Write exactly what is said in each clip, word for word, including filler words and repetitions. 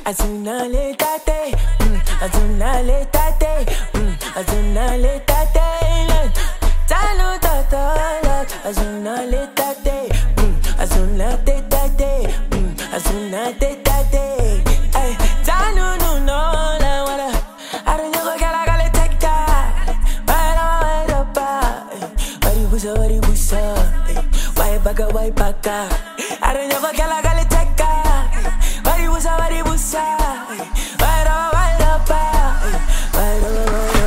Azuna le tate, azuna le tate, azuna le tate. Talo tata, azuna le tate, azuna te tate, azuna te tate. Ay, talo no no la wala. Aranya ko kala kala take that. Wala wala pa. Wari busa wari busa. Wai baka wai baka. Aranya ko kala kala take that. Wari busa wari busa. Wala wala pa. Wala wala.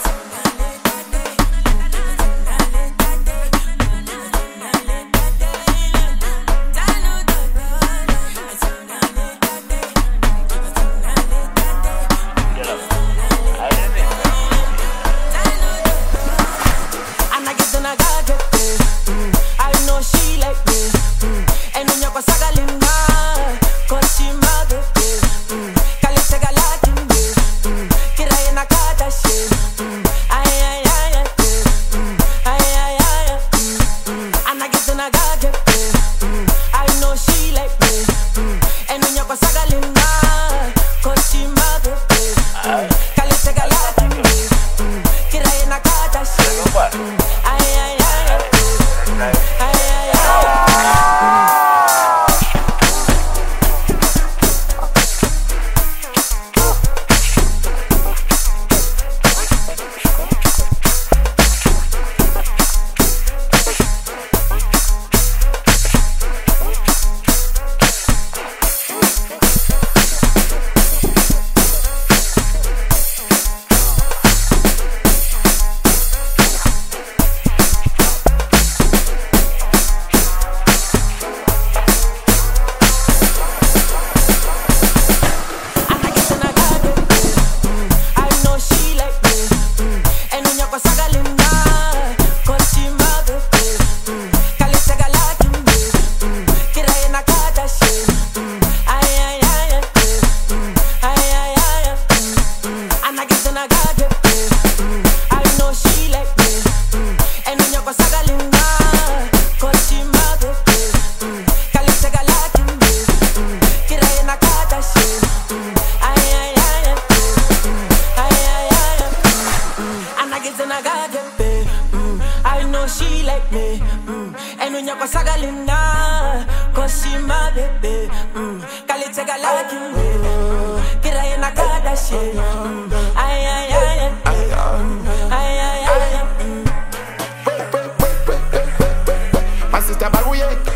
She like me, mm. And when you're sagalina, cause she my baby, mm. Kali take a like you, get I in a Kardashian, ay ay ay ay ay ay ay. My sister Barouye.